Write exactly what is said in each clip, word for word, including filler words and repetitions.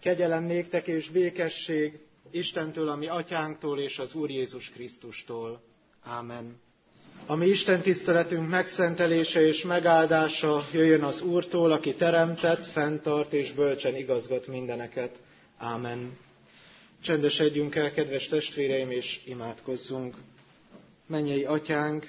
Kegyelem néktek és békesség Istentől, a mi atyánktól és az Úr Jézus Krisztustól. Ámen. A mi Isten tiszteletünk megszentelése és megáldása jöjjön az Úrtól, aki teremtett, fenntart és bölcsen igazgat mindeneket. Ámen. Csendesedjünk el, kedves testvéreim, és imádkozzunk. Mennyei Atyánk,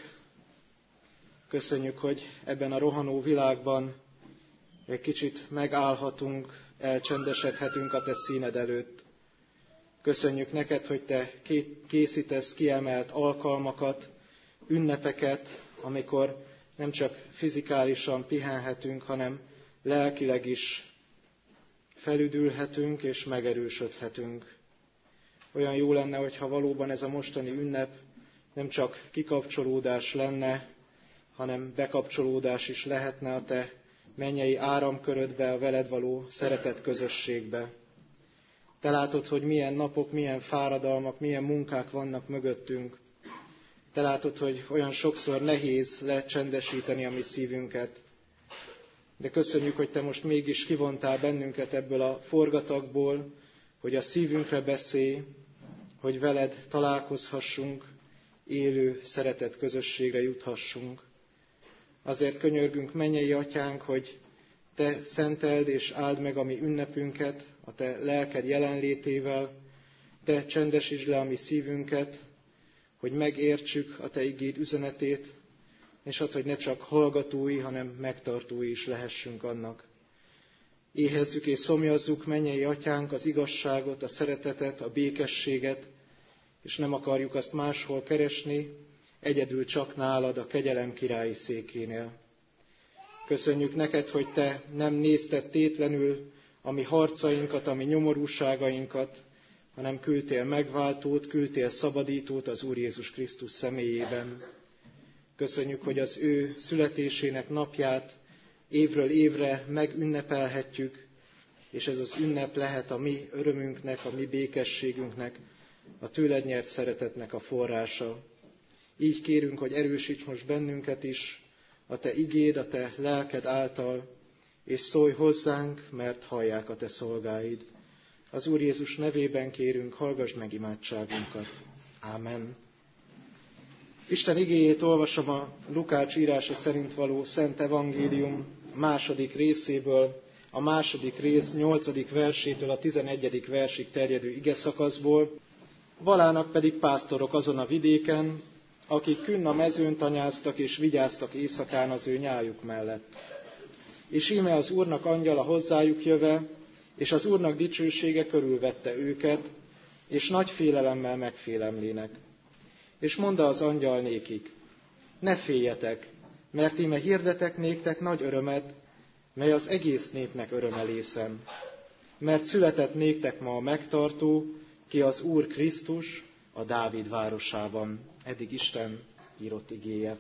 köszönjük, hogy ebben a rohanó világban egy kicsit megállhatunk, elcsendesedhetünk a Te színed előtt. Köszönjük neked, hogy Te készítesz kiemelt alkalmakat, ünnepeket, amikor nem csak fizikálisan pihenhetünk, hanem lelkileg is felüdülhetünk és megerősödhetünk. Olyan jó lenne, hogyha valóban ez a mostani ünnep nem csak kikapcsolódás lenne, hanem bekapcsolódás is lehetne a Te mennyei áramkörödbe, a veled való szeretet közösségbe. Te látod, hogy milyen napok, milyen fáradalmak, milyen munkák vannak mögöttünk. Te látod, hogy olyan sokszor nehéz lecsendesíteni a mi szívünket. De köszönjük, hogy Te most mégis kivontál bennünket ebből a forgatagból, hogy a szívünkre beszélj, hogy veled találkozhassunk, élő szeretet közösségre juthassunk. Azért könyörgünk, mennyei Atyánk, hogy Te szenteld és áld meg a mi ünnepünket a Te lelked jelenlétével, Te csendesítsd le a mi szívünket, hogy megértsük a Te igéd üzenetét, és add, hogy ne csak hallgatói, hanem megtartói is lehessünk annak. Éhezzük és szomjazzuk, mennyei Atyánk, az igazságot, a szeretetet, a békességet, és nem akarjuk azt máshol keresni, egyedül csak nálad, a kegyelem királyi székénél. Köszönjük neked, hogy Te nem nézted tétlenül a mi harcainkat, a mi nyomorúságainkat, hanem küldtél megváltót, küldtél szabadítót az Úr Jézus Krisztus személyében. Köszönjük, hogy az ő születésének napját évről évre megünnepelhetjük, és ez az ünnep lehet a mi örömünknek, a mi békességünknek, a tőled nyert szeretetnek a forrása. Így kérünk, hogy erősíts most bennünket is a Te igéd, a Te lelked által, és szólj hozzánk, mert hallják a Te szolgáid. Az Úr Jézus nevében kérünk, hallgass meg imádságunkat. Ámen. Isten igéjét olvasom a Lukács írása szerint való Szent Evangélium második részéből, a második rész nyolcadik versétől a tizenegyedik versig terjedő igeszakaszból. Valának pedig pásztorok azon a vidéken, akik künn a mezőn tanyáztak és vigyáztak éjszakán az ő nyájuk mellett. És íme az Úrnak angyala hozzájuk jöve, és az Úrnak dicsősége körülvette őket, és nagy félelemmel megfélemlének. És mondta az angyal nékik, ne féljetek, mert íme hirdetek néktek nagy örömet, mely az egész népnek örömelészen. Mert született néktek ma a megtartó, ki az Úr Krisztus a Dávid városában. Eddig Isten írott igéje.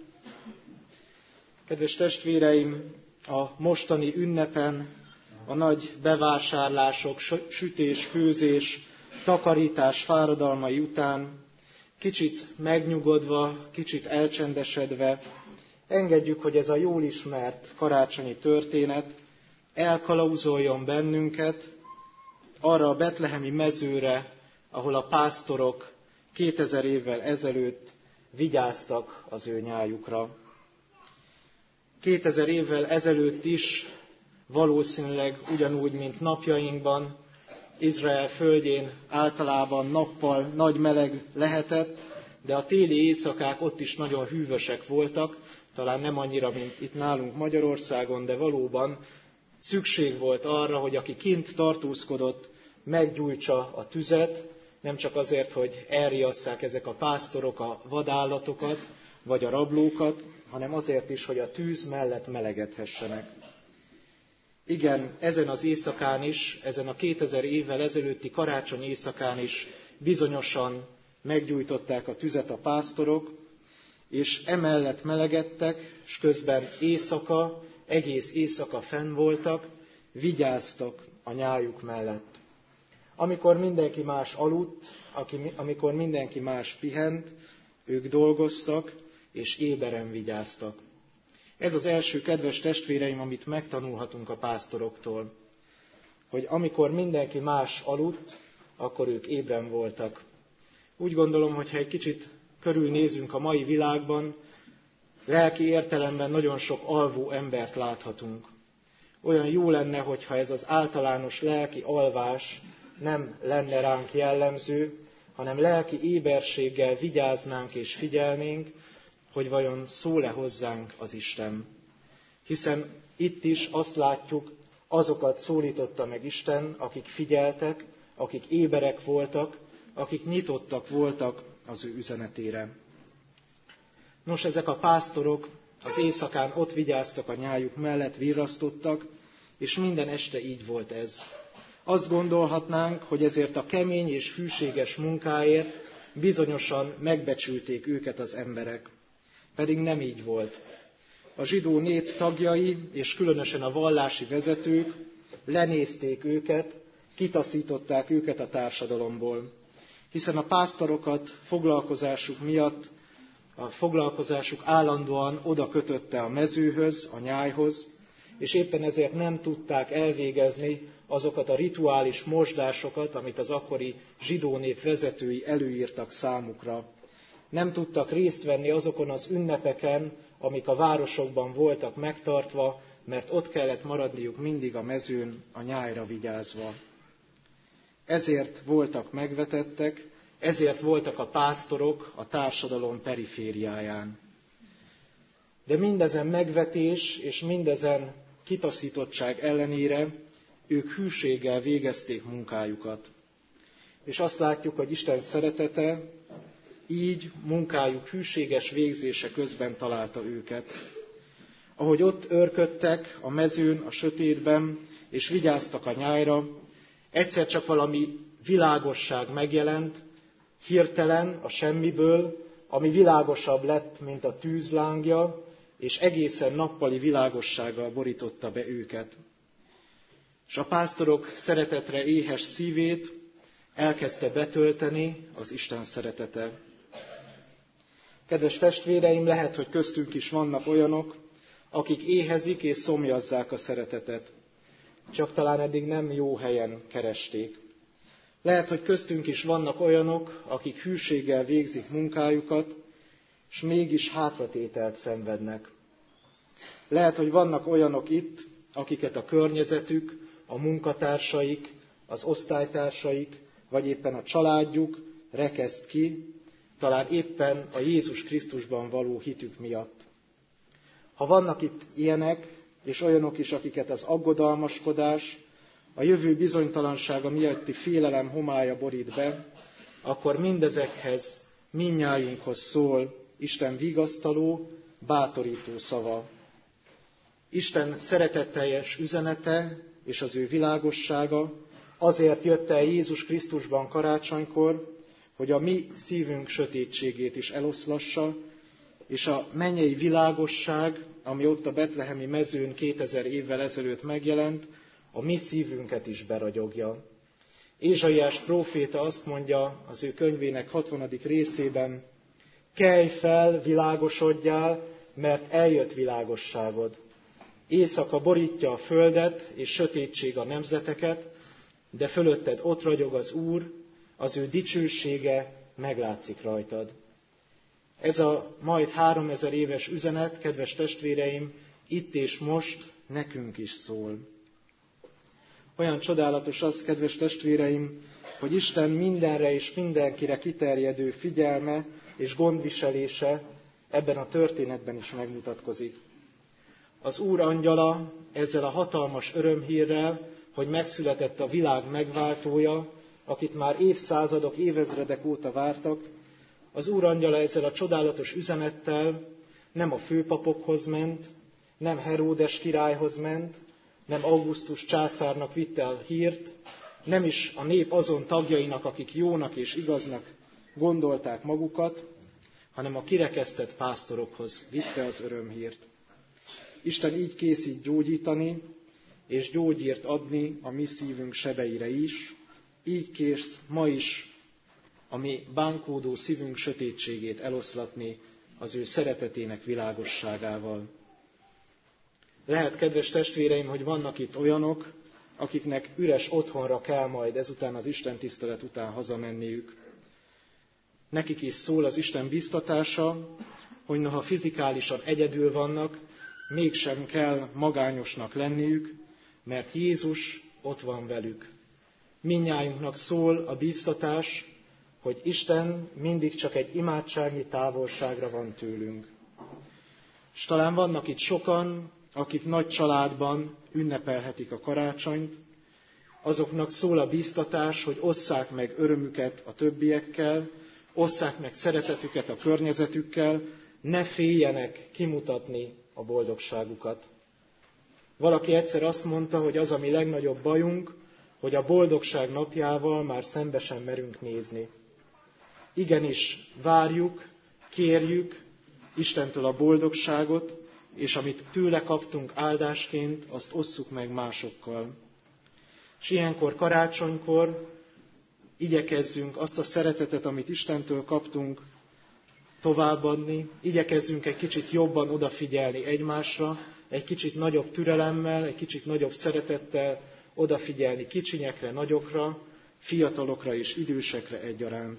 Kedves testvéreim, a mostani ünnepen, a nagy bevásárlások, sütés, főzés, takarítás fáradalmai után kicsit megnyugodva, kicsit elcsendesedve, engedjük, hogy ez a jól ismert karácsonyi történet elkalauzoljon bennünket arra a betlehemi mezőre, ahol a pásztorok kétezer évvel ezelőtt vigyáztak az ő nyájukra. Kétezer évvel ezelőtt is valószínűleg ugyanúgy, mint napjainkban, Izrael földjén általában nappal nagy meleg lehetett, de a téli éjszakák ott is nagyon hűvösek voltak, talán nem annyira, mint itt nálunk Magyarországon, de valóban szükség volt arra, hogy aki kint tartózkodott, meggyújtsa a tüzet, nem csak azért, hogy elriasszák ezek a pásztorok a vadállatokat, vagy a rablókat, hanem azért is, hogy a tűz mellett melegedhessenek. Igen, ezen az éjszakán is, ezen a kétezer évvel ezelőtti karácsony éjszakán is bizonyosan meggyújtották a tüzet a pásztorok, és emellett melegedtek, és közben éjszaka, egész éjszaka fenn voltak, vigyáztak a nyájuk mellett. Amikor mindenki más aludt, amikor mindenki más pihent, ők dolgoztak, és éberen vigyáztak. Ez az első, kedves testvéreim, amit megtanulhatunk a pásztoroktól. hogy amikor mindenki más aludt, akkor ők ébren voltak. Úgy gondolom, hogy ha egy kicsit körülnézünk a mai világban, lelki értelemben nagyon sok alvó embert láthatunk. Olyan jó lenne, hogyha ez az általános lelki alvás nem lenne ránk jellemző, hanem lelki éberséggel vigyáznánk és figyelnénk, hogy vajon szól-e hozzánk az Isten. Hiszen itt is azt látjuk, azokat szólította meg Isten, akik figyeltek, akik éberek voltak, akik nyitottak voltak az ő üzenetére. Nos, ezek a pásztorok az éjszakán ott vigyáztak a nyájuk mellett, virrasztottak, és minden este így volt ez. Azt gondolhatnánk, hogy ezért a kemény és hűséges munkáért bizonyosan megbecsülték őket az emberek. Pedig nem így volt. A zsidó nép tagjai, és különösen a vallási vezetők lenézték őket, kitaszították őket a társadalomból. Hiszen a pásztorokat foglalkozásuk miatt, a foglalkozásuk állandóan oda kötötte a mezőhöz, a nyájhoz, és éppen ezért nem tudták elvégezni azokat a rituális mosdásokat, amit az akkori zsidó nép vezetői előírtak számukra. Nem tudtak részt venni azokon az ünnepeken, amik a városokban voltak megtartva, mert ott kellett maradniuk mindig a mezőn, a nyájra vigyázva. Ezért voltak megvetettek, ezért voltak a pásztorok a társadalom perifériáján. De mindezen megvetés és mindezen kitaszítottság ellenére ők hűséggel végezték munkájukat. És azt látjuk, hogy Isten szeretete így munkájuk hűséges végzése közben találta őket. Ahogy ott őrködtek a mezőn, a sötétben, és vigyáztak a nyájra, egyszer csak valami világosság megjelent, hirtelen a semmiből, ami világosabb lett, mint a tűzlángja, és egészen nappali világossággal borította be őket. És a pásztorok szeretetre éhes szívét elkezdte betölteni az Isten szeretete. Kedves testvéreim, lehet, hogy köztünk is vannak olyanok, akik éhezik és szomjazzák a szeretetet. Csak talán eddig nem jó helyen keresték. Lehet, hogy köztünk is vannak olyanok, akik hűséggel végzik munkájukat, és mégis hátratételt szenvednek. Lehet, hogy vannak olyanok itt, akiket a környezetük, a munkatársaik, az osztálytársaik, vagy éppen a családjuk rekeszt ki, talán éppen a Jézus Krisztusban való hitük miatt. Ha vannak itt ilyenek, és olyanok is, akiket az aggodalmaskodás, a jövő bizonytalansága miatti félelem homálya borít be, akkor mindezekhez, mindnyájunkhoz szól Isten vigasztaló, bátorító szava. Isten szeretetteljes üzenete és az ő világossága azért jött el Jézus Krisztusban karácsonykor, hogy a mi szívünk sötétségét is eloszlassa, és a mennyei világosság, ami ott a betlehemi mezőn kétezer évvel ezelőtt megjelent, a mi szívünket is beragyogja. Ézsaiás próféta azt mondja az ő könyvének hatvanadik részében, kelj fel, világosodjál, mert eljött világosságod. Éjszaka borítja a földet, és sötétség a nemzeteket, de fölötted ott ragyog az Úr, az ő dicsősége meglátszik rajtad. Ez a majd háromezer éves üzenet, kedves testvéreim, itt és most nekünk is szól. Olyan csodálatos az, kedves testvéreim, hogy Isten mindenre és mindenkire kiterjedő figyelme és gondviselése ebben a történetben is megmutatkozik. Az Úr angyala ezzel a hatalmas örömhírrel, hogy megszületett a világ megváltója, akit már évszázadok, évezredek óta vártak, az Úr angyala ezzel a csodálatos üzenettel nem a főpapokhoz ment, nem Heródes királyhoz ment, nem Augustus császárnak vitte a hírt, nem is a nép azon tagjainak, akik jónak és igaznak gondolták magukat, hanem a kirekesztett pásztorokhoz vitte az örömhírt. Isten így készít gyógyítani és gyógyírt adni a mi szívünk sebeire is, így kész ma is a mi bánkódó szívünk sötétségét eloszlatni az ő szeretetének világosságával. Lehet, kedves testvéreim, hogy vannak itt olyanok, akiknek üres otthonra kell majd ezután az Isten tisztelet után hazamenniük. Nekik is szól az Isten bíztatása, hogy noha fizikálisan egyedül vannak, mégsem kell magányosnak lenniük, mert Jézus ott van velük. Mindnyájunknak szól a bíztatás, hogy Isten mindig csak egy imádságnyi távolságra van tőlünk. És talán vannak itt sokan, akik nagy családban ünnepelhetik a karácsonyt, azoknak szól a bíztatás, hogy osszák meg örömüket a többiekkel, osszák meg szeretetüket a környezetükkel, ne féljenek kimutatni a boldogságukat. Valaki egyszer azt mondta, hogy az a mi legnagyobb bajunk, hogy a boldogság napjával már szembe sem merünk nézni. Igenis, várjuk, kérjük Istentől a boldogságot, és amit tőle kaptunk áldásként, azt osszuk meg másokkal. És ilyenkor, karácsonykor igyekezzünk azt a szeretetet, amit Istentől kaptunk, továbbadni, igyekezzünk egy kicsit jobban odafigyelni egymásra, egy kicsit nagyobb türelemmel, egy kicsit nagyobb szeretettel odafigyelni kicsinyekre, nagyokra, fiatalokra és idősekre egyaránt.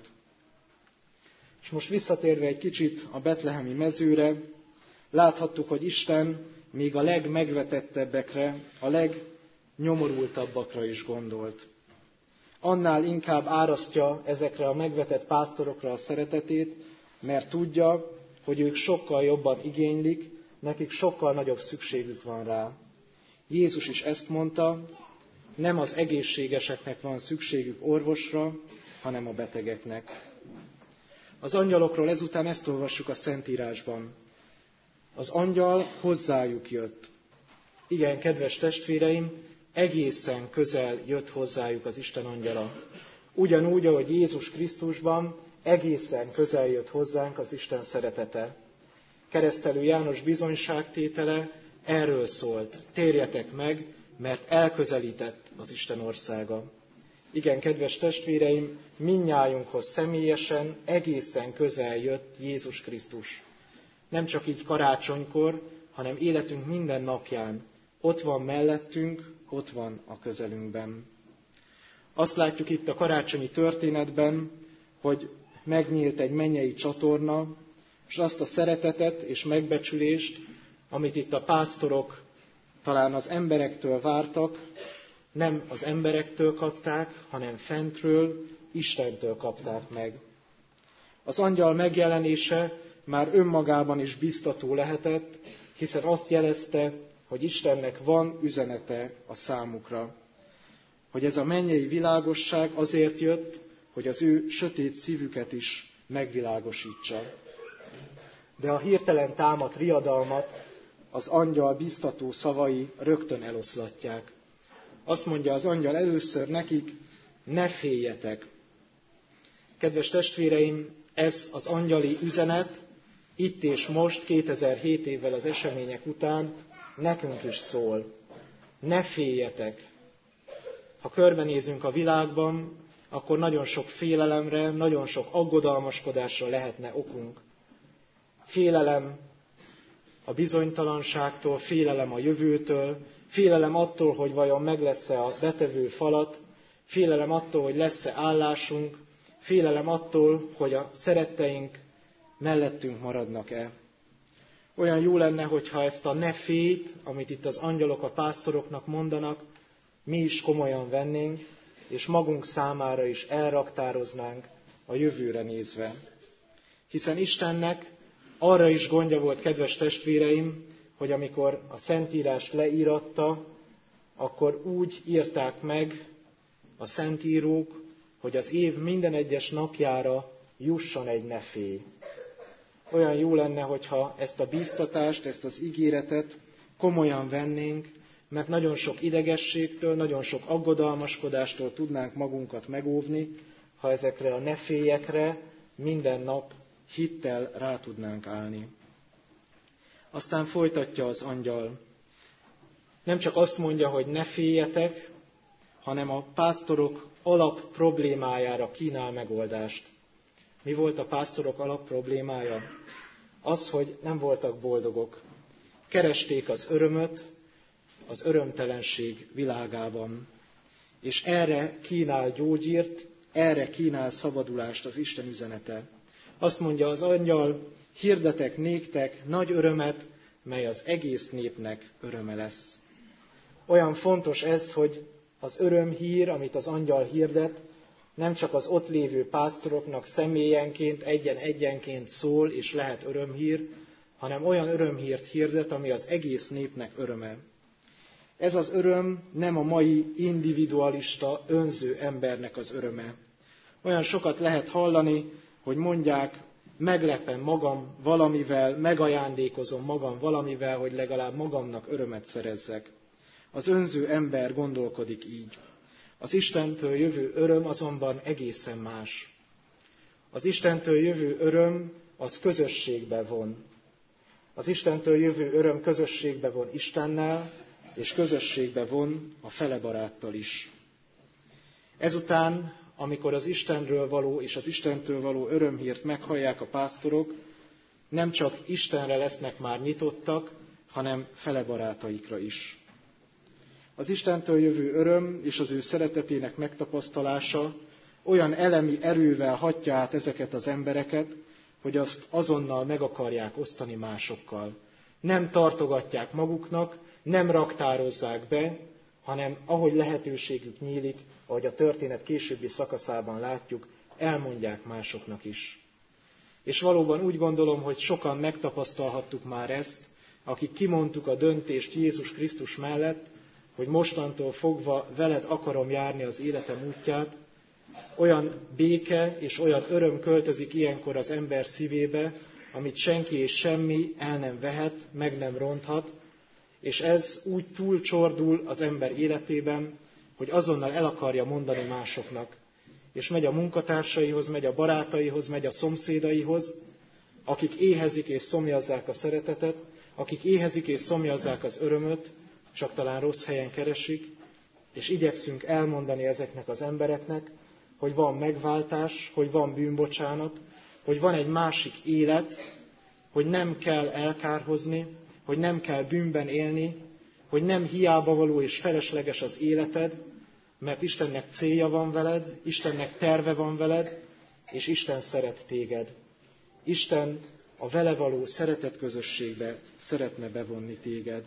És most visszatérve egy kicsit a betlehemi mezőre, láthattuk, hogy Isten még a legmegvetettebbekre, a legnyomorultabbakra is gondolt. Annál inkább árasztja ezekre a megvetett pásztorokra a szeretetét, mert tudja, hogy ők sokkal jobban igénylik, nekik sokkal nagyobb szükségük van rá. Jézus is ezt mondta, nem az egészségeseknek van szükségük orvosra, hanem a betegeknek. Az angyalokról ezután ezt olvassuk a Szentírásban. Az angyal hozzájuk jött. Igen, kedves testvéreim, egészen közel jött hozzájuk az Isten angyala. Ugyanúgy, ahogy Jézus Krisztusban egészen közel jött hozzánk az Isten szeretete. Keresztelő János bizonyságtétele erről szólt. Térjetek meg, mert elközelített az Isten országa. Igen, kedves testvéreim, mindnyájunkhoz személyesen egészen közel jött Jézus Krisztus. Nem csak így karácsonykor, hanem életünk minden napján. Ott van mellettünk, ott van a közelünkben. Azt látjuk itt a karácsonyi történetben, hogy megnyílt egy mennyei csatorna, és azt a szeretetet és megbecsülést, amit itt a pásztorok talán az emberektől vártak, nem az emberektől kapták, hanem fentről, Istentől kapták meg. Az angyal megjelenése már önmagában is biztató lehetett, hiszen azt jelezte, hogy Istennek van üzenete a számukra. Hogy ez a mennyei világosság azért jött, hogy az ő sötét szívüket is megvilágosítsa. De a hirtelen támadt riadalmat az angyal biztató szavai rögtön eloszlatják. Azt mondja az angyal először nekik, ne féljetek. Kedves testvéreim, ez az angyali üzenet itt és most, kétezer-hét évvel az események után nekünk is szól. Ne féljetek. Ha körbenézünk a világban, akkor nagyon sok félelemre, nagyon sok aggodalmaskodásra lehetne okunk. Félelem a bizonytalanságtól, félelem a jövőtől, félelem attól, hogy vajon meg lesz-e a betevő falat, félelem attól, hogy lesz-e állásunk, félelem attól, hogy a szeretteink mellettünk maradnak-e. Olyan jó lenne, hogyha ezt a ne félyt, amit itt az angyalok a pásztoroknak mondanak, mi is komolyan vennénk, és magunk számára is elraktároznánk a jövőre nézve. Hiszen Istennek arra is gondja volt, kedves testvéreim, hogy amikor a Szentírást leíratta, akkor úgy írták meg a szentírók, hogy az év minden egyes napjára jusson egy ne félj. Olyan jó lenne, hogyha ezt a bíztatást, ezt az ígéretet komolyan vennénk, mert nagyon sok idegességtől, nagyon sok aggodalmaskodástól tudnánk magunkat megóvni, ha ezekre a ne félyekre minden nap hittel rá tudnánk állni. Aztán folytatja az angyal. Nem csak azt mondja, hogy ne féljetek, hanem a pásztorok alap problémájára kínál megoldást. Mi volt a pásztorok alap problémája? Az, hogy nem voltak boldogok. Keresték az örömöt, az örömtelenség világában. És erre kínál gyógyírt, erre kínál szabadulást az Isten üzenete. Azt mondja az angyal, hirdetek néktek nagy örömet, mely az egész népnek öröme lesz. Olyan fontos ez, hogy az örömhír, amit az angyal hirdet, nem csak az ott lévő pásztoroknak személyenként, egyen-egyenként szól, és lehet örömhír, hanem olyan örömhírt hirdet, ami az egész népnek öröme. Ez az öröm nem a mai individualista, önző embernek az öröme. Olyan sokat lehet hallani, hogy mondják, meglepem magam valamivel, megajándékozom magam valamivel, hogy legalább magamnak örömet szerezzek. Az önző ember gondolkodik így. Az Istentől jövő öröm azonban egészen más. Az Istentől jövő öröm az közösségbe von. Az Istentől jövő öröm közösségbe von Istennel, és közösségbe von a felebaráttal is. Ezután, amikor az Istenről való és az Istentől való örömhírt meghallják a pásztorok, nem csak Istenre lesznek már nyitottak, hanem felebarátaikra is. Az Istentől jövő öröm és az ő szeretetének megtapasztalása olyan elemi erővel hatja át ezeket az embereket, hogy azt azonnal meg akarják osztani másokkal. Nem tartogatják maguknak, nem raktározzák be, hanem ahogy lehetőségük nyílik, ahogy a történet későbbi szakaszában látjuk, elmondják másoknak is. És valóban úgy gondolom, hogy sokan megtapasztalhattuk már ezt, akik kimondtuk a döntést Jézus Krisztus mellett, hogy mostantól fogva veled akarom járni az életem útját, olyan béke és olyan öröm költözik ilyenkor az ember szívébe, amit senki és semmi el nem vehet, meg nem ronthat, és ez úgy túlcsordul az ember életében, hogy azonnal el akarja mondani másoknak. És megy a munkatársaihoz, megy a barátaihoz, megy a szomszédaihoz, akik éhezik és szomjazzák a szeretetet, akik éhezik és szomjazzák az örömöt, csak talán rossz helyen keresik, és igyekszünk elmondani ezeknek az embereknek, hogy van megváltás, hogy van bűnbocsánat, hogy van egy másik élet, hogy nem kell elkárhozni, hogy nem kell bűnben élni, hogy nem hiába való és felesleges az életed, mert Istennek célja van veled, Istennek terve van veled, és Isten szeret téged. Isten a vele való szeretet közösségbe szeretne bevonni téged.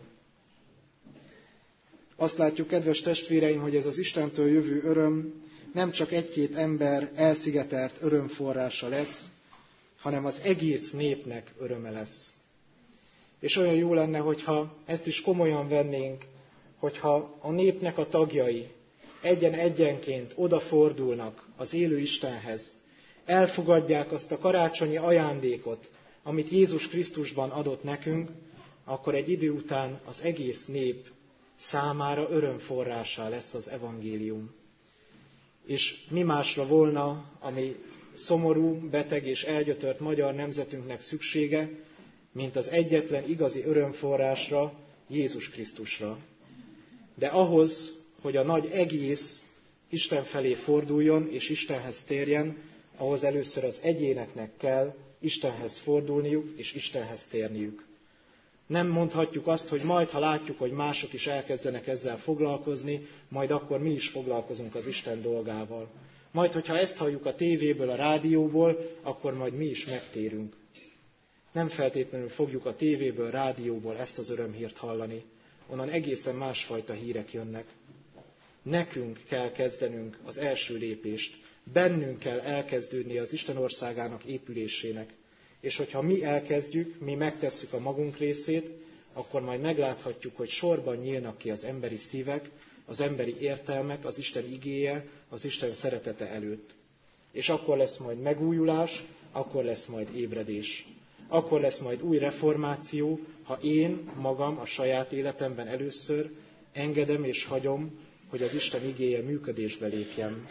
Azt látjuk, kedves testvéreim, hogy ez az Istentől jövő öröm nem csak egy-két ember elszigetelt örömforrása lesz, hanem az egész népnek öröme lesz. És olyan jó lenne, hogyha ezt is komolyan vennénk, hogyha a népnek a tagjai egyen-egyenként odafordulnak az élő Istenhez, elfogadják azt a karácsonyi ajándékot, amit Jézus Krisztusban adott nekünk, akkor egy idő után az egész nép számára örömforrássá lesz az evangélium. És mi másra volna, ami szomorú, beteg és elgyötört magyar nemzetünknek szüksége, mint az egyetlen igazi örömforrásra, Jézus Krisztusra. De ahhoz, hogy a nagy egész Isten felé forduljon és Istenhez térjen, ahhoz először az egyéneknek kell Istenhez fordulniuk és Istenhez térniük. Nem mondhatjuk azt, hogy majd, ha látjuk, hogy mások is elkezdenek ezzel foglalkozni, majd akkor mi is foglalkozunk az Isten dolgával. Majd, hogyha ezt halljuk a tévéből, a rádióból, akkor majd mi is megtérünk. Nem feltétlenül fogjuk a tévéből, rádióból ezt az örömhírt hallani. Onnan egészen másfajta hírek jönnek. Nekünk kell kezdenünk az első lépést. Bennünk kell elkezdődni az Isten országának épülésének. És hogyha mi elkezdjük, mi megtesszük a magunk részét, akkor majd megláthatjuk, hogy sorban nyílnak ki az emberi szívek, az emberi értelmek, az Isten igéje, az Isten szeretete előtt. És akkor lesz majd megújulás, akkor lesz majd ébredés. Akkor lesz majd új reformáció, ha én magam a saját életemben először engedem és hagyom, hogy az Isten igéje működésbe lépjen.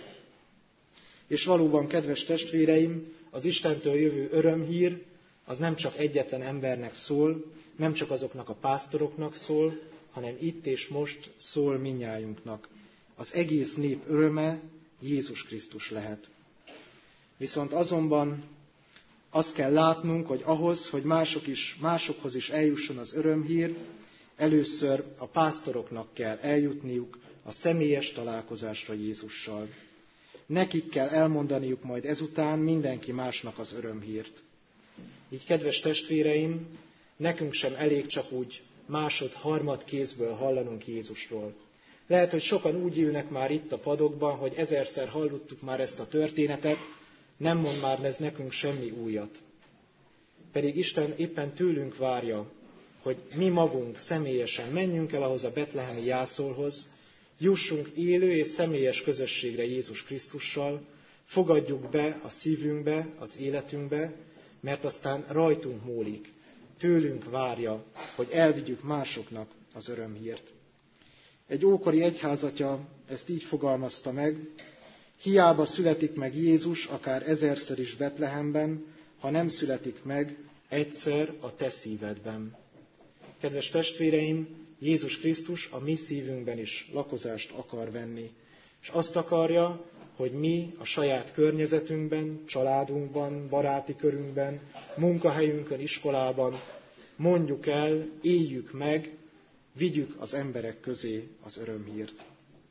És valóban, kedves testvéreim, az Istentől jövő örömhír az nem csak egyetlen embernek szól, nem csak azoknak a pásztoroknak szól, hanem itt és most szól mindnyájunknak. Az egész nép öröme Jézus Krisztus lehet. Viszont azonban azt kell látnunk, hogy ahhoz, hogy mások is, másokhoz is eljusson az örömhír, Először a pásztoroknak kell eljutniuk a személyes találkozásra Jézussal. Nekik kell elmondaniuk majd ezután mindenki másnak az örömhírt. Így, kedves testvéreim, nekünk sem elég csak úgy másod, harmad kézből hallanunk Jézusról. Lehet, hogy sokan úgy ülnek már itt a padokban, hogy ezerszer hallottuk már ezt a történetet, nem mond már ez nekünk semmi újat. Pedig Isten éppen tőlünk várja, hogy mi magunk személyesen menjünk el ahhoz a betlehemi jászolhoz, jussunk élő és személyes közösségre Jézus Krisztussal, fogadjuk be a szívünkbe, az életünkbe, mert aztán rajtunk múlik, tőlünk várja, hogy elvigyük másoknak az örömhírt. Egy ókori egyházatja ezt így fogalmazta meg: hiába születik meg Jézus akár ezerszer is Betlehemben, ha nem születik meg egyszer a te szívedben. Kedves testvéreim, Jézus Krisztus a mi szívünkben is lakozást akar venni. És azt akarja, hogy mi a saját környezetünkben, családunkban, baráti körünkben, munkahelyünkön, iskolában mondjuk el, éljük meg, vigyük az emberek közé az örömhírt.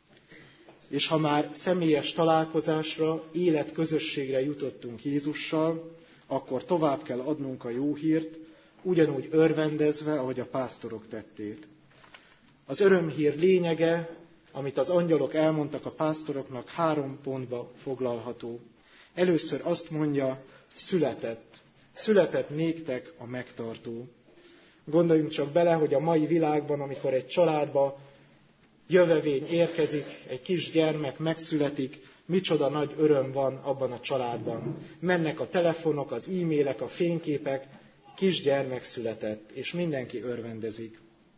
És ha már személyes találkozásra, életközösségre jutottunk Jézussal, akkor tovább kell adnunk a jó hírt, ugyanúgy örvendezve, ahogy a pásztorok tették. Az örömhír lényege, amit az angyalok elmondtak a pásztoroknak, három pontba foglalható. Először azt mondja, született. Született néktek a megtartó. Gondoljunk csak bele, hogy a mai világban, amikor egy családba jövevény érkezik, egy kis gyermek megszületik, micsoda nagy öröm van abban a családban. Mennek a telefonok, az e-mailek, a fényképek, kisgyermek született, és mindenki örvendezik.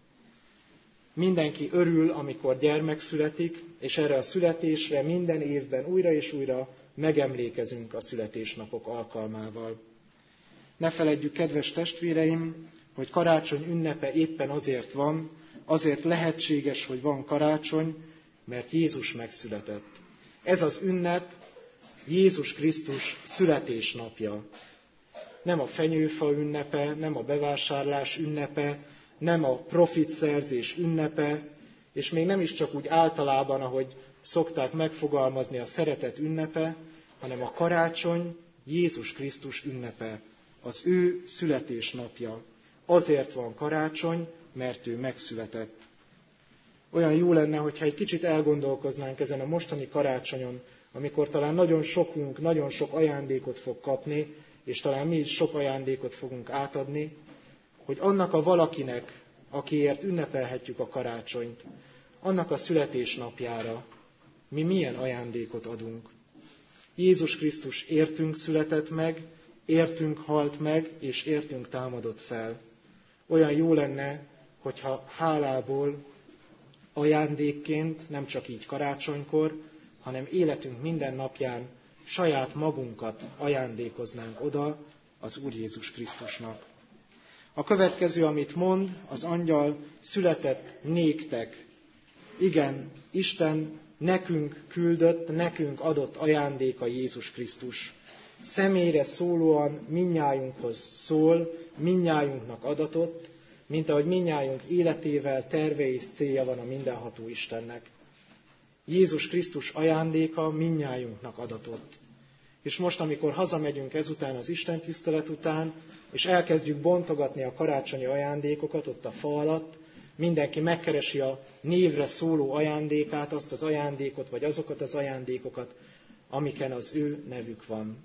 Mindenki örül, amikor gyermek születik, és erre a születésre minden évben újra és újra megemlékezünk a születésnapok alkalmával. Ne feledjük, kedves testvéreim, hogy karácsony ünnepe éppen azért van, azért lehetséges, hogy van karácsony, mert Jézus megszületett. Ez az ünnep Jézus Krisztus születésnapja. Nem a fenyőfa ünnepe, nem a bevásárlás ünnepe, nem a profitszerzés ünnepe, és még nem is csak úgy általában, ahogy szokták megfogalmazni, a szeretet ünnepe, hanem a karácsony Jézus Krisztus ünnepe, az ő születésnapja. Azért van karácsony, mert ő megszületett. Olyan jó lenne, hogyha egy kicsit elgondolkoznánk ezen a mostani karácsonyon, amikor talán nagyon sokunk, nagyon sok ajándékot fog kapni, és talán mi is sok ajándékot fogunk átadni, hogy annak a valakinek, akiért ünnepelhetjük a karácsonyt, annak a születésnapjára mi milyen ajándékot adunk. Jézus Krisztus értünk született meg, értünk halt meg, és értünk támadott fel. Olyan jó lenne, hogyha hálából, ajándékként, nem csak így karácsonykor, hanem életünk minden napján saját magunkat ajándékoznánk oda az Úr Jézus Krisztusnak. A következő, amit mond, az angyal, született néktek. Igen, Isten nekünk küldött, nekünk adott ajándéka Jézus Krisztus. Személyre szólóan mindnyájunkhoz szól, mindnyájunknak adatott, mint ahogy mindnyájunk életével terve és célja van a mindenható Istennek. Jézus Krisztus ajándéka mindnyájunknak adatott. És most, amikor hazamegyünk ezután az istentisztelet után, és elkezdjük bontogatni a karácsonyi ajándékokat ott a fa alatt, mindenki megkeresi a névre szóló ajándékát, azt az ajándékot, vagy azokat az ajándékokat, amiken az ő nevük van.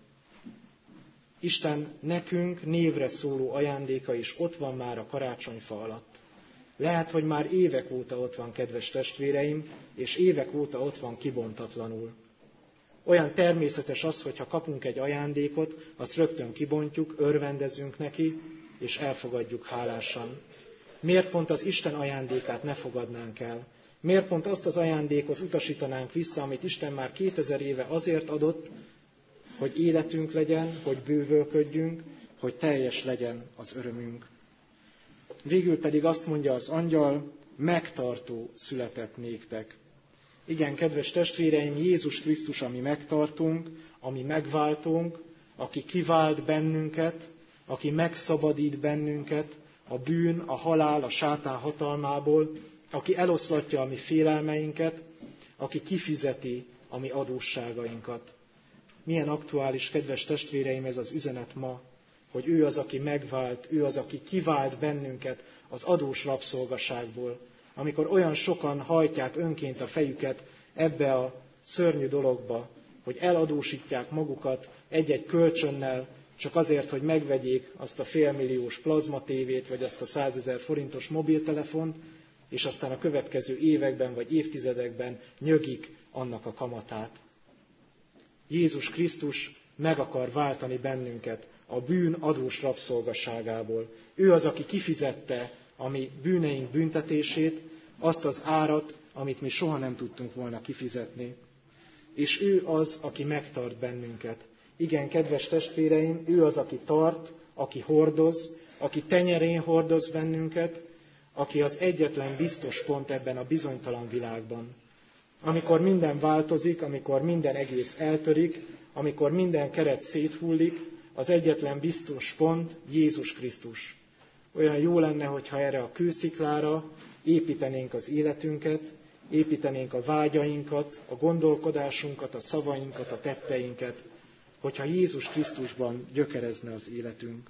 Isten nekünk névre szóló ajándéka is ott van már a karácsonyfa alatt. Lehet, hogy már évek óta ott van, kedves testvéreim, és évek óta ott van kibontatlanul. Olyan természetes az, hogyha kapunk egy ajándékot, azt rögtön kibontjuk, örvendezünk neki, és elfogadjuk hálásan. Miért pont az Isten ajándékát ne fogadnánk el? Miért pont azt az ajándékot utasítanánk vissza, amit Isten már kétezer éve azért adott, hogy életünk legyen, hogy bővölködjünk, hogy teljes legyen az örömünk. Végül pedig azt mondja az angyal, megtartó született néktek. Igen, kedves testvéreim, Jézus Krisztus, ami megtartunk, ami megváltunk, aki kivált bennünket, aki megszabadít bennünket, a bűn, a halál, a sátán hatalmából, aki eloszlatja a mi félelmeinket, aki kifizeti a mi adósságainkat. Milyen aktuális, kedves testvéreim, ez az üzenet ma, hogy ő az, aki megvált, ő az, aki kivált bennünket az adós rabszolgaságból, amikor olyan sokan hajtják önként a fejüket ebbe a szörnyű dologba, hogy eladósítják magukat egy-egy kölcsönnel, csak azért, hogy megvegyék azt a félmilliós plazmatévét, vagy azt a százezer forintos mobiltelefont, és aztán a következő években vagy évtizedekben nyögik annak a kamatát. Jézus Krisztus meg akar váltani bennünket a bűn adós rabszolgaságából. Ő az, aki kifizette a mi bűneink büntetését, azt az árat, amit mi soha nem tudtunk volna kifizetni. És ő az, aki megtart bennünket. Igen, kedves testvéreim, ő az, aki tart, aki hordoz, aki tenyerén hordoz bennünket, aki az egyetlen biztos pont ebben a bizonytalan világban. Amikor minden változik, amikor minden egész eltörik, amikor minden keret széthullik, az egyetlen biztos pont Jézus Krisztus. Olyan jó lenne, hogyha erre a kősziklára építenénk az életünket, építenénk a vágyainkat, a gondolkodásunkat, a szavainkat, a tetteinket, hogyha Jézus Krisztusban gyökerezne az életünk.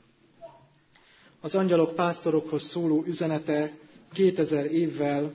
Az angyalok pásztorokhoz szóló üzenete kétezer évvel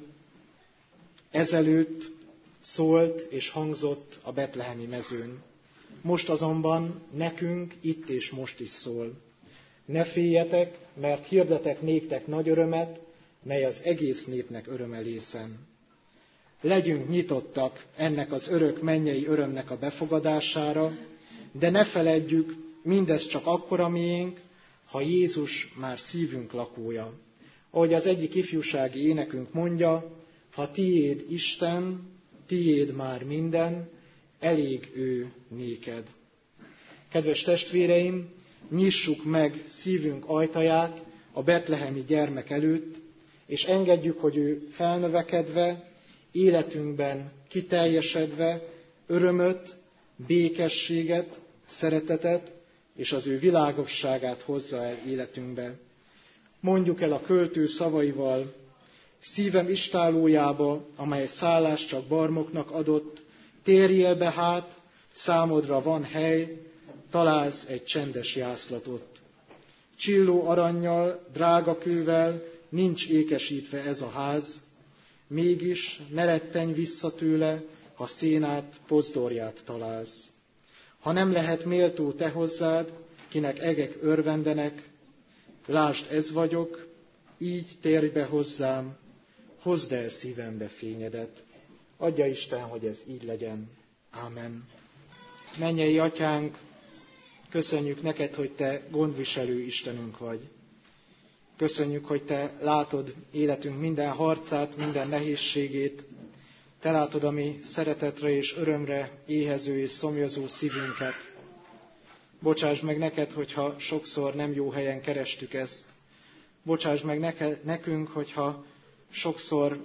ezelőtt szólt és hangzott a betlehemi mezőn. Most azonban nekünk itt és most is szól. Ne féljetek, mert hirdetek néktek nagy örömet, mely az egész népnek öröme lészen. Legyünk nyitottak ennek az örök mennyei örömnek a befogadására, de ne feledjük, mindez csak akkor a miénk, ha Jézus már szívünk lakója. Ahogy az egyik ifjúsági énekünk mondja, ha tiéd Isten, tiéd már minden, elég ő néked. Kedves testvéreim, nyissuk meg szívünk ajtaját a betlehemi gyermek előtt, és engedjük, hogy ő felnövekedve, életünkben kiteljesedve örömöt, békességet, szeretetet és az ő világosságát hozza el életünkbe. Mondjuk el a költő szavaival, szívem istállójába, amely szállást csak barmoknak adott, térjél be hát, számodra van hely, találsz egy csendes jászlatot. Csilló arannyal, drága kővel nincs ékesítve ez a ház, mégis ne rettenj vissza tőle, ha szénát, pozdorját találsz. Ha nem lehet méltó te hozzád, kinek egek örvendenek, lásd, ez vagyok, így térj be hozzám, hozd el szívembe fényedet. Adja Isten, hogy ez így legyen. Ámen. Mennyei Atyánk, köszönjük neked, hogy te gondviselő Istenünk vagy. Köszönjük, hogy te látod életünk minden harcát, minden nehézségét. Te látod a mi szeretetre és örömre éhező és szomjazó szívünket. Bocsáss meg neked, hogyha sokszor nem jó helyen kerestük ezt. Bocsáss meg neked, nekünk, hogyha sokszor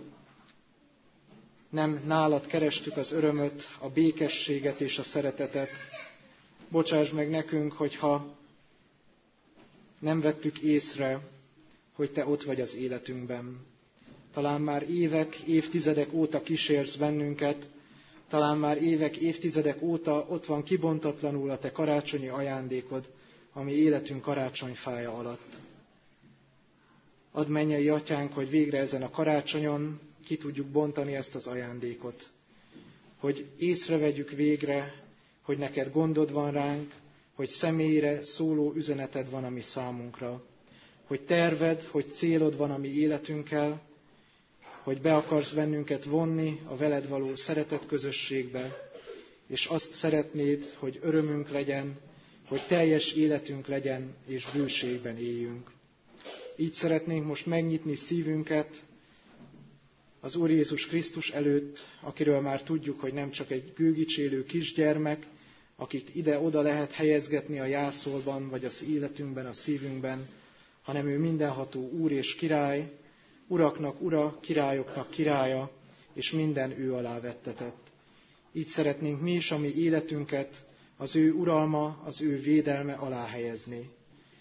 nem nálad kerestük az örömöt, a békességet és a szeretetet. Bocsáss meg nekünk, hogyha nem vettük észre, hogy te ott vagy az életünkben. Talán már évek, évtizedek óta kísérsz bennünket, talán már évek, évtizedek óta ott van kibontatlanul a te karácsonyi ajándékod, ami életünk karácsonyfája alatt. Add, mennyei Atyánk, hogy végre ezen a karácsonyon ki tudjuk bontani ezt az ajándékot. Hogy észrevegyük végre, hogy neked gondod van ránk, hogy személyre szóló üzeneted van a mi számunkra. Hogy terved, hogy célod van a mi életünkkel, hogy be akarsz bennünket vonni a veled való szeretet közösségbe, és azt szeretnéd, hogy örömünk legyen, hogy teljes életünk legyen, és bőségben éljünk. Így szeretnénk most megnyitni szívünket az Úr Jézus Krisztus előtt, akiről már tudjuk, hogy nem csak egy gőgicsélő kisgyermek, akit ide-oda lehet helyezgetni a jászolban, vagy az életünkben, a szívünkben, hanem ő mindenható Úr és Király, uraknak ura, királyoknak királya, és minden ő alá vettetett. Így szeretnénk mi is a mi életünket az ő uralma, az ő védelme alá helyezni.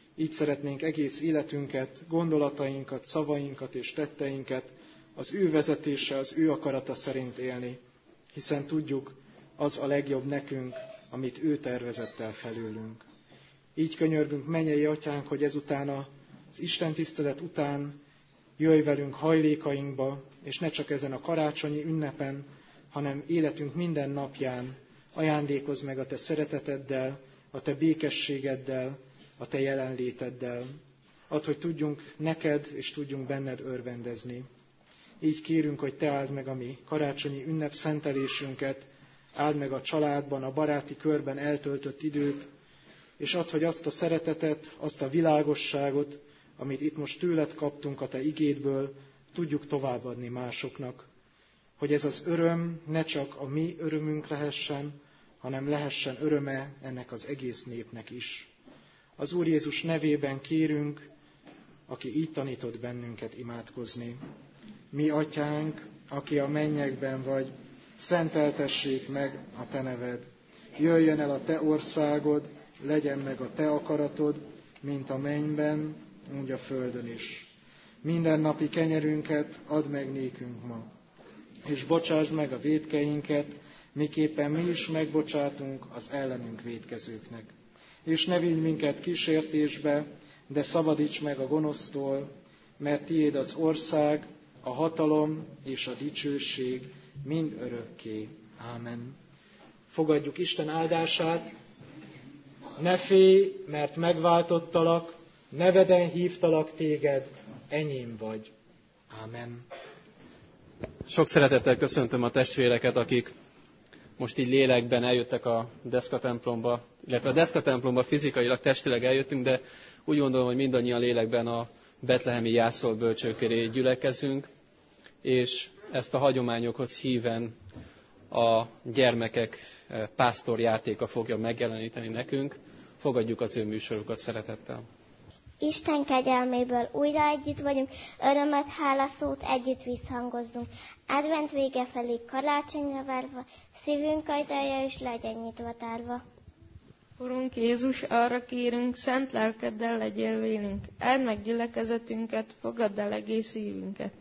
Így szeretnénk egész életünket, gondolatainkat, szavainkat és tetteinket az ő vezetése, az ő akarata szerint élni, hiszen tudjuk, az a legjobb nekünk, amit ő tervezett el felőlünk. Így könyörgünk, mennyei Atyánk, hogy ezután az istentisztelet után jöjj velünk hajlékainkba, és ne csak ezen a karácsonyi ünnepen, hanem életünk minden napján ajándékozz meg a te szereteteddel, a te békességeddel, a te jelenléteddel. Add, hogy tudjunk neked és tudjunk benned örvendezni. Így kérünk, hogy te áld meg a mi karácsonyi ünnep szentelésünket, áld meg a családban, a baráti körben eltöltött időt, és add, hogy azt a szeretetet, azt a világosságot, amit itt most tőled kaptunk a te igédből, tudjuk továbbadni másoknak. Hogy ez az öröm ne csak a mi örömünk lehessen, hanem lehessen öröme ennek az egész népnek is. Az Úr Jézus nevében kérünk, aki így tanított bennünket imádkozni. Mi, Atyánk, aki a mennyekben vagy, szenteltessék meg a te neved. Jöjjön el a te országod, legyen meg a te akaratod, mint a mennyben, úgy a földön is. Minden napi kenyerünket add meg nékünk ma, és bocsásd meg a vétkeinket, miképpen mi is megbocsátunk az ellenünk vétkezőknek. És ne vigy minket kísértésbe, de szabadíts meg a gonosztól, mert tiéd az ország, a hatalom és a dicsőség mind örökké. Ámen. Fogadjuk Isten áldását. Ne félj, mert megváltottalak, neveden hívtalak téged, enyém vagy. Ámen. Sok szeretettel köszöntöm a testvéreket, akik most így lélekben eljöttek a Deszka templomba, illetve a Deszka templomba fizikailag, testileg eljöttünk, de úgy gondolom, hogy mindannyian lélekben a betlehemi jászol bölcső köré gyülekezünk, és ezt a hagyományokhoz híven a gyermekek pásztorjátéka fogja megjeleníteni nekünk. Fogadjuk az ő műsorukat szeretettel. Isten kegyelméből újra együtt vagyunk, örömet, hálaszót együtt visszhangozzunk. Advent vége felé karácsonyra várva, szívünk ajtaja is legyen nyitva tárva. Urunk Jézus, arra kérünk, szent lelkeddel legyél vélünk. Eld meg gyülekezetünket, fogadd el egész szívünket.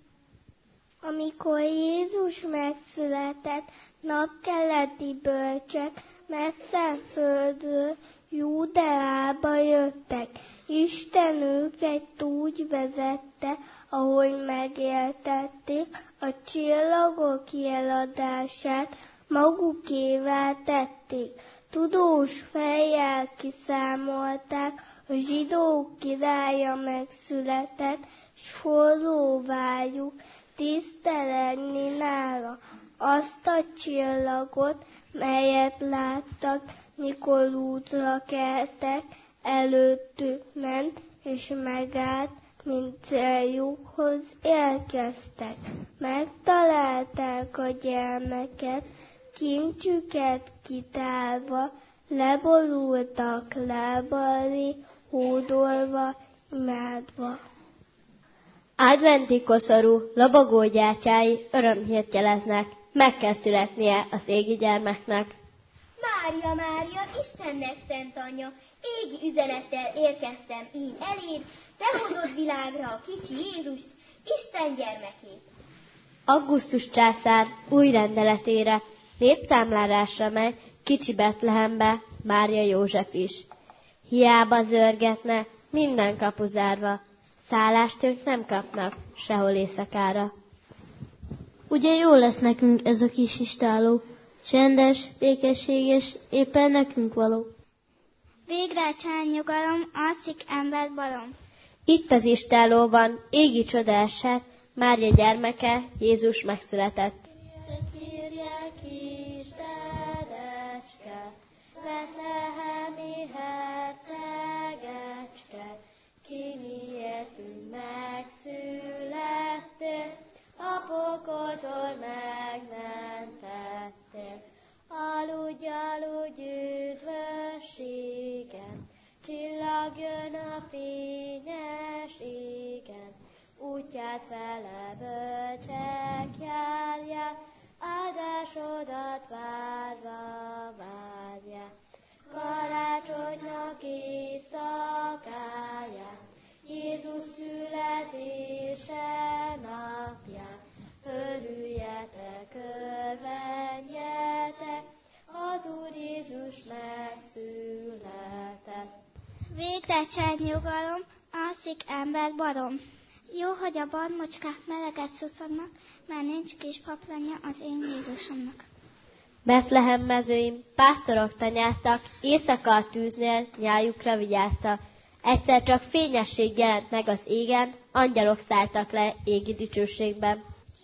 Amikor Jézus megszületett, napkeleti bölcsek messze földről Júdeába jöttek. Isten őket úgy vezette, ahogy megéltették a csillagok jeladását, magukévá tették. Tudós fejjel kiszámolták, a zsidók királya megszületett, s forró vágyuk tisztelegni nála. Azt a csillagot, melyet láttak, mikor útra keltek, előttük ment, és megállt, mint céljukhoz érkeztek. Megtalálták a gyermeket, kincsüket kitálva, leborultak lábalé, hódolva, imádva. Adventi koszorú, lobogó gyertyái örömhírt jeleznek, meg kell születnie az égi gyermeknek. Mária, Mária, Istennek szent anyja, égi üzenettel érkeztem én eléd, te hozod világra a kicsi Jézust, Isten gyermekét. Augustus császár új rendeletére népszámlálásra megy kicsi Betlehembe Mária József is. Hiába zörgetne minden kapu zárva, szállást ők nem kapnak sehol éjszakára. Ugye jó lesz nekünk ez a kis istáló, csendes, békességes, éppen nekünk való. Végre csánynyugalom, alszik ember balom. Itt az istálóban égi csoda esett, Mária gyermeke, Jézus megszületett. Írják Istenecske, betlehemi hercegecske, ki miértünk megszülettél, a pokoltól megmentettél. Aludj, aludj üdvösségen, csillagjon a fényes égen, útját vele bölcsek járják, áldásodat várva várják. Karácsonynak éjszakán Tiszteltsen nyugalom, alszik ember barom. Jó, hogy a barmocskák meleget szuszognak, mert nincs kis paplanya az én Jézusomnak. Betlehem mezőim, pásztorok tanyáztak, éjszaka a tűznél nyájukra vigyáztak. Egyszer csak fényesség jelent meg az égen, angyalok szálltak le égi dicsőségben.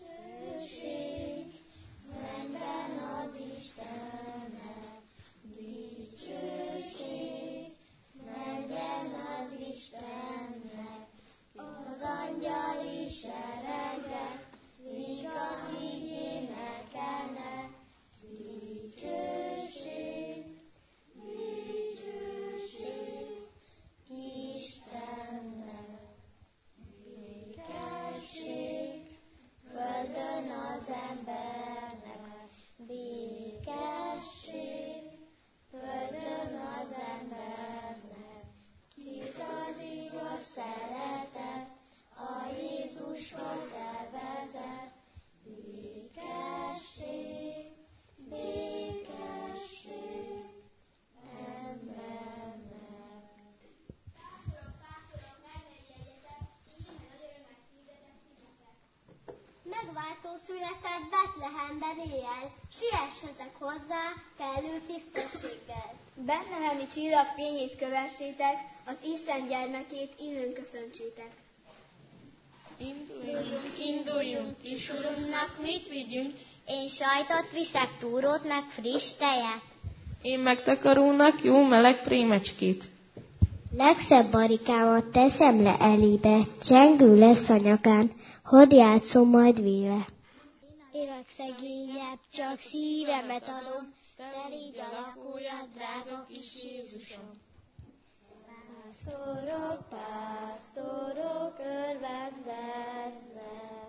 Megváltó született Betlehemben éjjel, siessetek hozzá kellő tisztességgel. Betlehemi csillag fényét kövessétek, az Isten gyermekét innen köszöntsétek. Induljunk, induljunk, kis urunknak mit vigyünk? Én sajtot viszek, túrót, meg friss tejet. Én meg takarónak jó meleg prémecskét. Legszebb barikámat teszem le elébe, csengő lesz a nyakán, hadd játszom majd véle. Én a szegényebb, csak szívemet adom, te légy a lakója, drága kis Jézusom. Pásztorok, pásztorok, örvendeznek,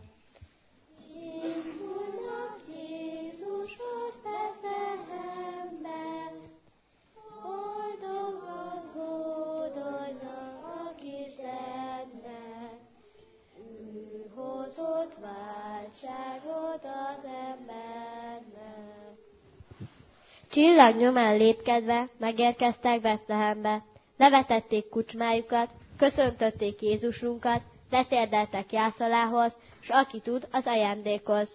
indulnak Jézushoz Betlehembe, boldogan hódolnak a kisgyermek, ő hozott váltságot az embernek. Csillag nyomán lépkedve megérkeztek Betlehembe. Levetették kucsmájukat, köszöntötték Jézusunkat, letérdeltek jászalához, s aki tud, az ajándékoz.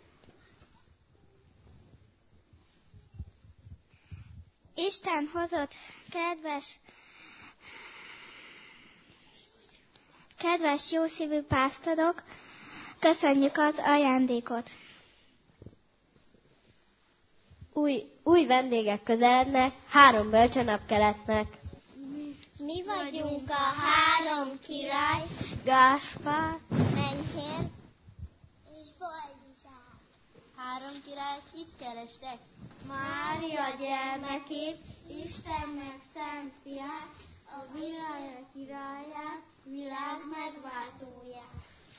Isten hozott, kedves, kedves jószívű pásztorok, köszönjük az ajándékot. Új, új vendégek közelednek, három bölcsenap keletnek. Mi vagyunk a három király, Gáspár, Menyhér és Boldizsár. három király, kit kerestek? Mária gyermekét, Istennek szent fiát, a világ királyát, világ megváltóját.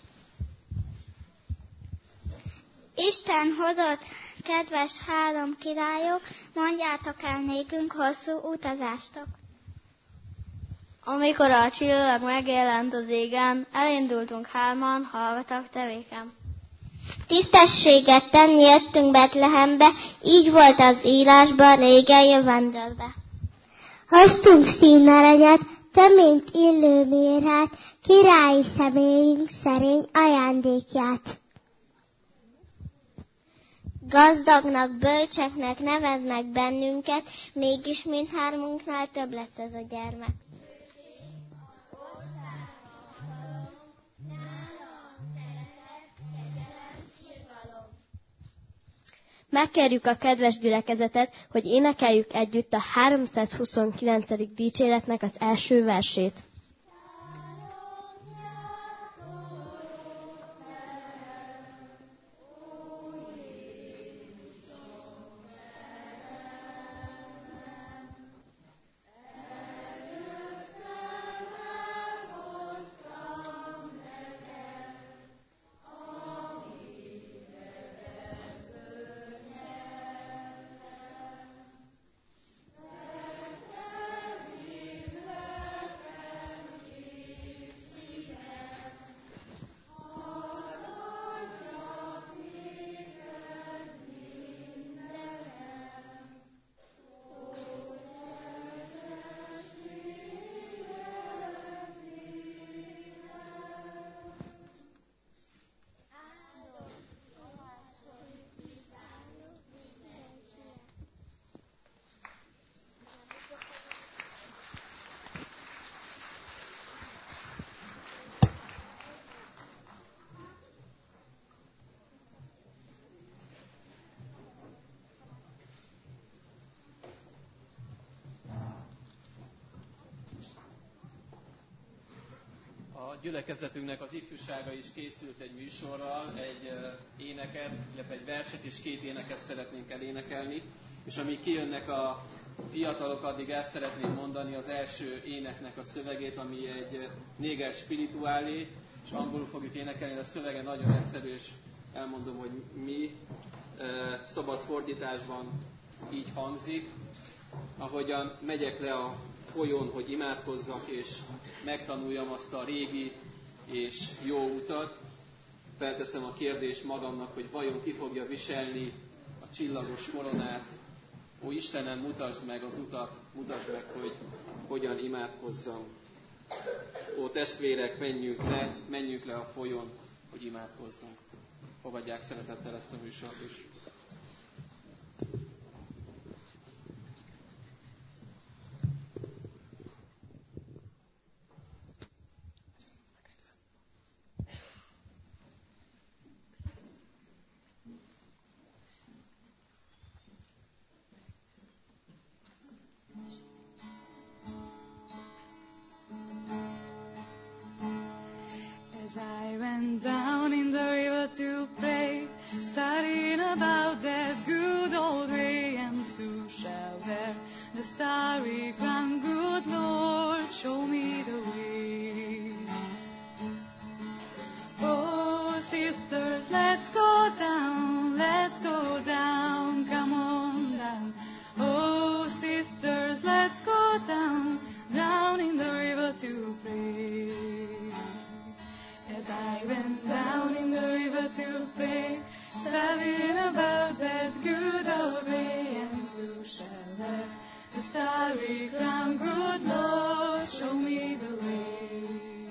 Isten hozott, kedves három királyok, mondjátok el nékünk hosszú utazástok. Amikor a csillag megjelent az égen, elindultunk hárman, hallgatak tevéken. Tisztességet tenni jöttünk Betlehembe, így volt az írásban régen jövendőlve. Hoztunk színerenyet, töményt illő mérhet, királyi személyünk szerény ajándékját. Gazdagnak, bölcseknek neveznek bennünket, mégis mindhármunknál több lesz ez a gyermek. Megkérjük a kedves gyülekezetet, hogy énekeljük együtt a háromszázhuszonkilencedik dicséretnek az első versét. gyülekezetünknek az ifjúsága is készült egy műsorral, egy éneket, illetve egy verset és két éneket szeretnénk elénekelni, és amíg kijönnek a fiatalok, addig el szeretném mondani az első éneknek a szövegét, ami egy néger spirituálé, és angolul fogjuk énekelni, a szövege nagyon egyszerű, és elmondom, hogy mi. Szabad fordításban így hangzik: ahogyan megyek le a folyón, hogy imádkozzak, és megtanuljam azt a régi és jó utat, felteszem a kérdést magamnak, hogy vajon ki fogja viselni a csillagos koronát. Ó Istenem, mutasd meg az utat, mutasd meg, hogy hogyan imádkozzam. Ó testvérek, menjünk le, menjünk le a folyón, hogy imádkozzunk. Fogadják szeretettel ezt a műsort is. As I went down in the river to pray, studying about that good old way, and who shall wear the starry crown? Good Lord, show me the way. Oh, sisters, let's go down, let's go down, come on down. Oh, sisters, let's go down, down in the river to pray. As I went down in the river to pray, studying about that good old way, and who shall wear the starry crown? Good Lord, show me the way.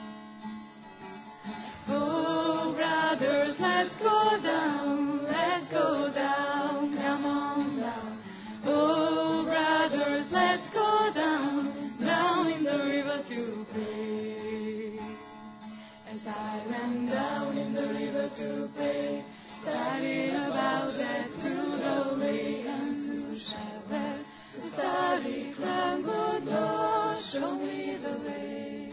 Oh, brothers, let's go down, let's go down, come on down. Oh, brothers, let's go down, down in the river to pray. As I went down in the river to pray, studying about that good old way, and who shall wear the starry crown? Good Lord, show me the way.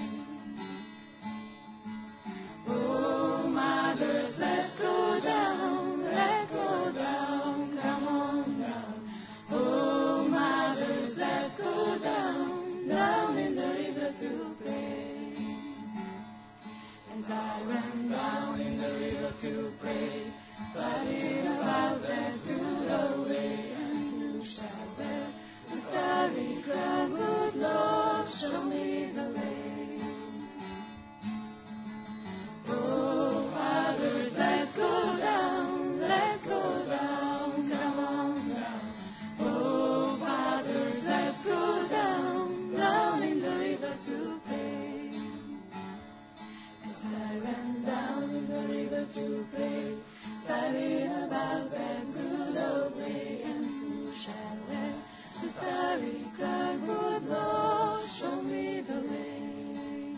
Oh, mothers, let's go down, let's go down, come on down. Oh, mothers, let's go down, down in the river to pray. As I went down in the river to pray, studying about that good old way, and who shall wear the starry crown? Good Lord, show me the way. Oh, fathers, let's go down, let's go down, come on down. Oh, fathers, let's go down, down in the river to pray. As I went down in the river to pray, studying about that good old way, and who shall wear the starry crown? Good Lord, show me the way.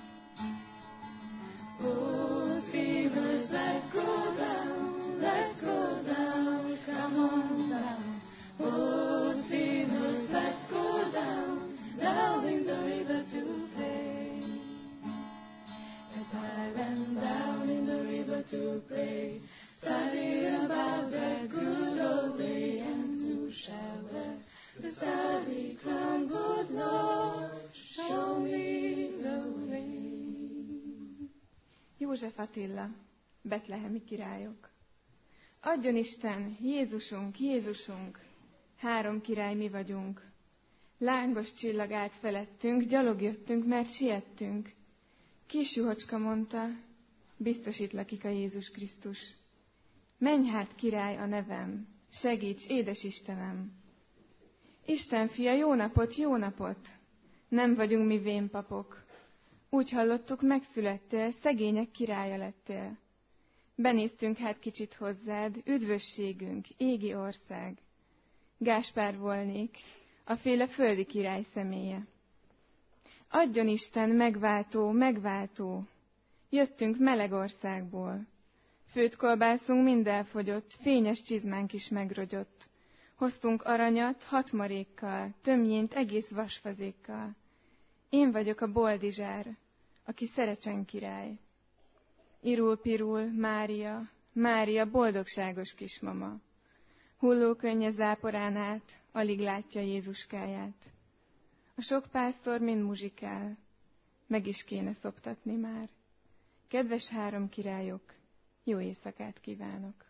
Oh, sinners, let's go down, let's go down, come on down. Oh, sinners, let's go down, down in the river to pray. As I went down in the river to pray, studying about that good old way, and who shall wear the starry crown? Good Lord, show me the way. József Attila, betlehemi királyok. Adjon Isten, Jézusunk, Jézusunk, három király mi vagyunk. Lángos csillag állt felettünk, gyalog jöttünk, mert siettünk. Kis juhocska mondta, biztosít lakik a Jézus Krisztus. Menj hát, király, a nevem, segíts, édes Istenem. Isten fia, jó napot, jó napot! Nem vagyunk mi vénpapok. Úgy hallottuk, megszülettél, szegények királya lettél. Benéztünk hát kicsit hozzád, üdvösségünk, égi ország. Gáspár volnék, a féle földi király személye. Adjon Isten, megváltó, megváltó! Jöttünk meleg országból. Főtt kolbászunk mind elfogyott, fényes csizmánk is megrogyott. Hoztunk aranyat hat marékkal, tömjént egész vasfazékkal. Én vagyok a boldizsár, aki szerecsen király. Irul-pirul, Mária, Mária boldogságos kismama. Hulló könnye záporán át, alig látja Jézuskáját. A sok pásztor mind muzsikál, meg is kéne szoptatni már. Kedves három királyok, jó éjszakát kívánok!